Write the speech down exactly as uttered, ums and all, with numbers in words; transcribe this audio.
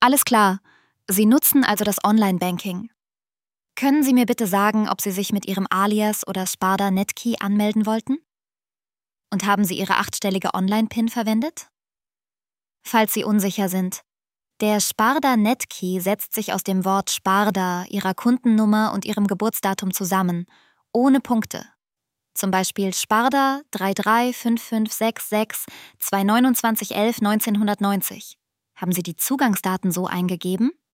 Alles klar. Sie nutzen also das Online-Banking. Können Sie mir bitte sagen, ob Sie sich mit Ihrem Alias oder Sparda Netkey anmelden wollten? Und haben Sie Ihre achtstellige Online-Pin verwendet? Falls Sie unsicher sind, der Sparda Netkey setzt sich aus dem Wort Sparda, Ihrer Kundennummer und Ihrem Geburtsdatum zusammen, ohne Punkte. Zum Beispiel Sparda drei drei fünf fünf sechs sechs zwei neun eins eins elf neunzehnhundertneunzig. Haben Sie die Zugangsdaten so eingegeben?